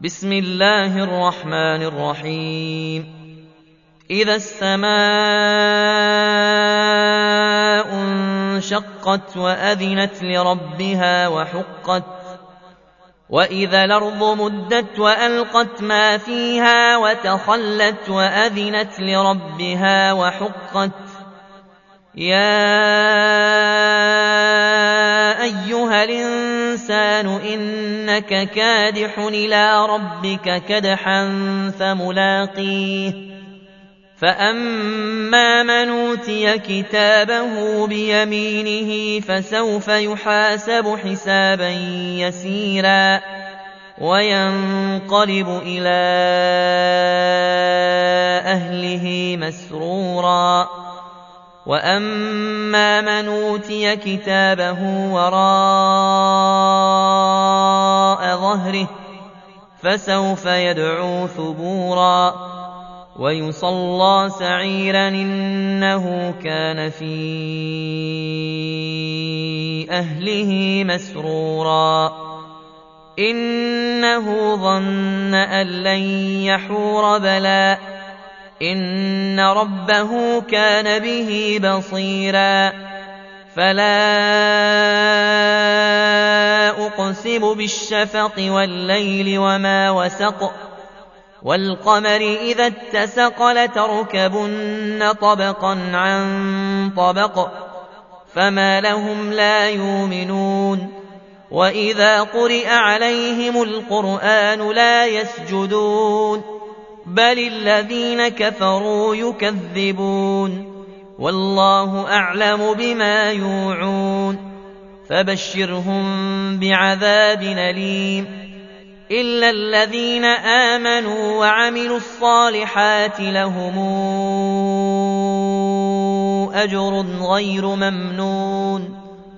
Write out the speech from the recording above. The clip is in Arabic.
بسم الله الرحمن الرحيم إذا السماء انشقت وأذنت لربها وحقت وإذا الأرض مدت وألقت ما فيها وتخلت وأذنت لربها وحقت يا أيها الإنسان إنك كادح إلى ربك كدحا فملاقيه فأما من أوتي كتابه بيمينه فسوف يحاسب حسابا يسيرا وينقلب إلى أهله مسرورا وأما من أوتي كتابه وراء ظهره فسوف يدعو ثبورا ويصلى سعيرا إنه كان في أهله مسرورا إنه ظن أن لن يحور بلى إن ربه كان به بصيرا فلا أقسم بالشفق والليل وما وسق والقمر إذا اتسق لتركبن طبقا عن طبق فما لهم لا يؤمنون وإذا قرئ عليهم القرآن لا يسجدون بل الذين كفروا يكذبون والله أعلم بما يوعون فبشرهم بعذاب أليم إلا الذين آمنوا وعملوا الصالحات لهم أجر غير ممنون